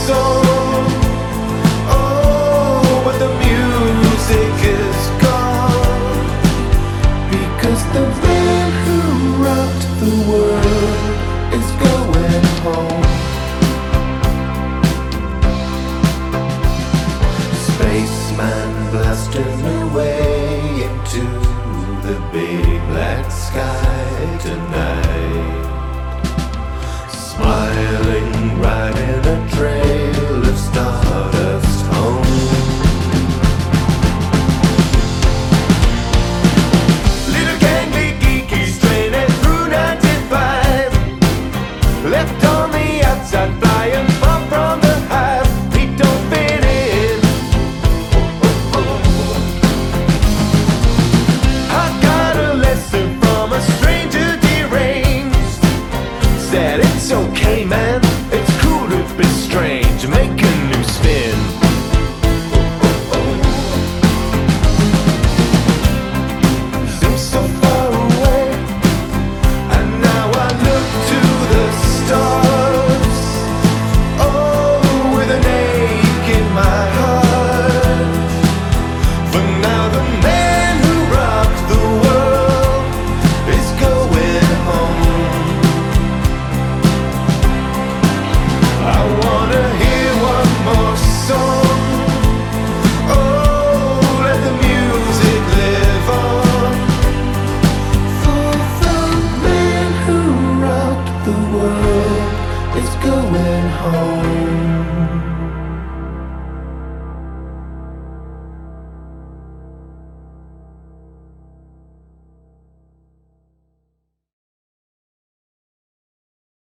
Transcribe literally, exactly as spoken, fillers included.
song. Oh, but the music is gone, because the man who rocked the world is going home. Spaceman blasting away into the big black sky tonight, smiling, riding a trail of stardust home. Little gangly geeky straining through ninety-five, left on the outside, flying far from the hive. He don't fit in. I got a lesson from a stranger deranged. Said it's okay, man, it's cool to be strange. Make a new spin. Seems so far away, and now I look to the stars. Oh, with an ache in my heart. For now the man who rocked the world is going home. I wanna hear one more song. Oh, let the music live on. For the man who rocked the world is going home.